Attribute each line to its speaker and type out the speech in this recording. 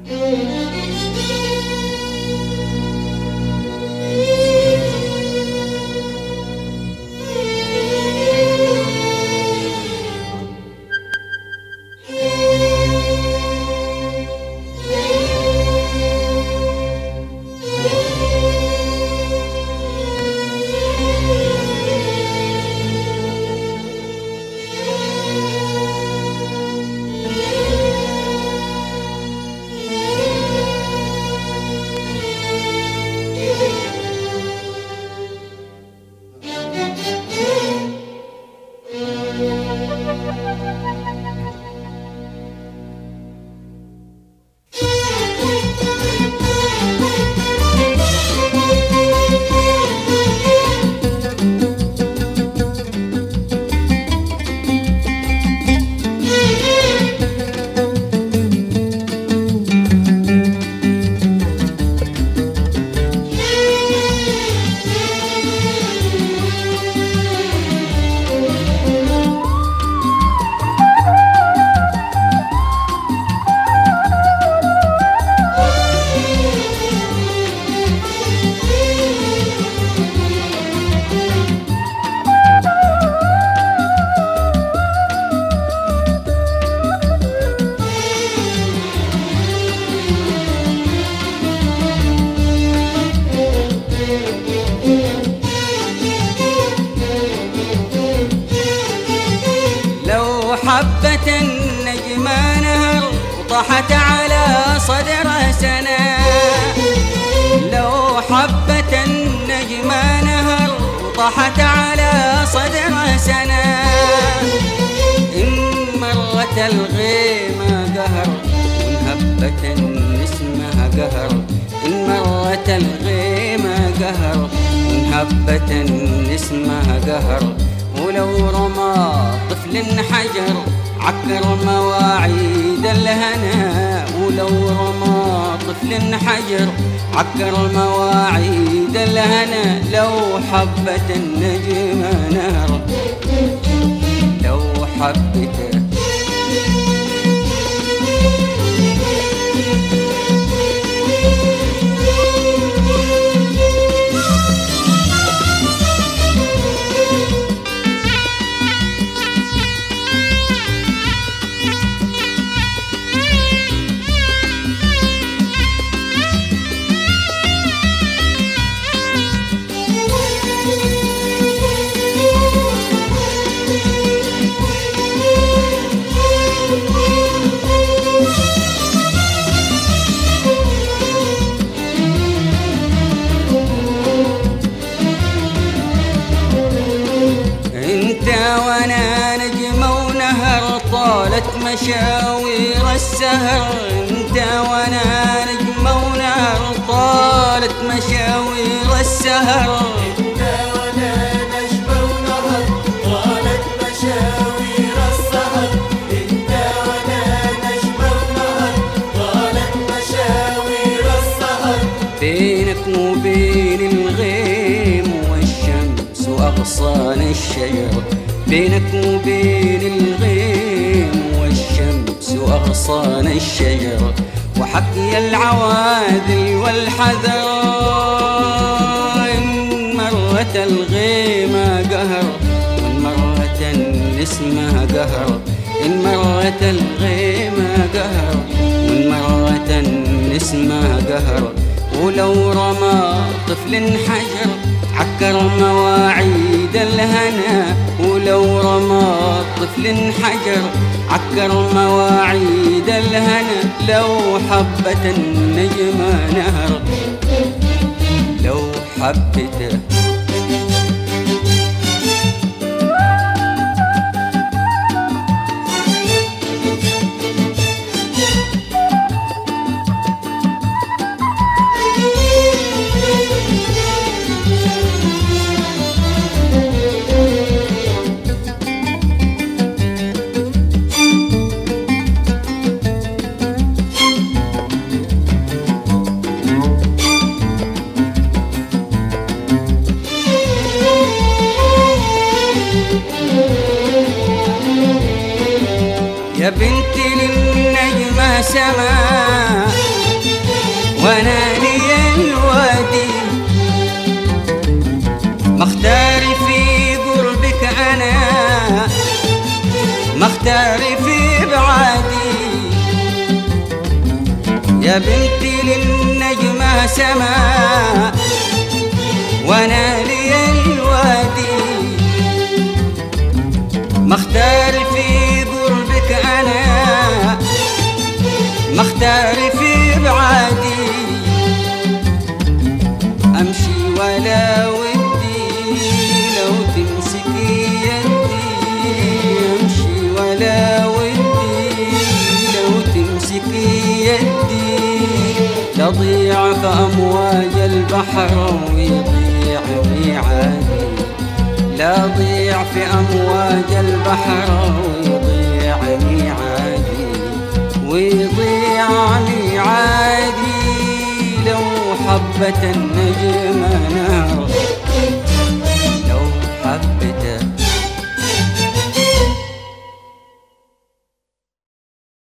Speaker 1: حبة النجمة نهر وطاحت على صدره سنة. لو حبة النجمة نهر وطاحت على صدره سنة. إن مرت الغيمة قهر وانهبت اسمها قهر. إن مرت الغيمة قهر وانهبت اسمها قهر. ولو رمى طفل حجر عكر مواعيد الهنا. ولو رمى طفل حجر عكر مواعيد الهنا. لو حبت النجمة نهر لو حبته وانا نجمة ونهر طالت مشاوير السهر. انت وانا نجمة ونهر طالت مشاوير السهر.
Speaker 2: انت وانا نجمة ونهر طالت مشاوير السهر. انت وانا نجمة ونهر طالت مشاوير السهر.
Speaker 1: بينك وبين الغيم والشمس واغصان الشجر. بينك وبين الغيم والشمس وأغصان الشجر. وحكي العواذل والحذر. إن مرت الغيمة قهر وإن مرت اسمها قهر. إن مرت الغيمة قهر وإن مرت اسمها قهر. ولو رمى طفل حجر عكر مواعيد الهنا. ولو رمى طفل حجر عكر مواعيد الهنا. لو حبت النجمة نهر لو حبته يا بنتي للنجمة سما وانا لي الوادي مختاري في قربك انا مختاري في بعادي يا بنتي للنجمة سما وانا لي الوادي مختاري في قربك انا مختاري في بعادي امشي ولا ودي لو تمسكي يدي امشي ولا ودي لو تمسكي يدي تضيع في امواج البحر ويضيع ميعادي لا ضيع في امواج البحر ويضيع ميعادي ويضيع ميعادي لو حبة النجمة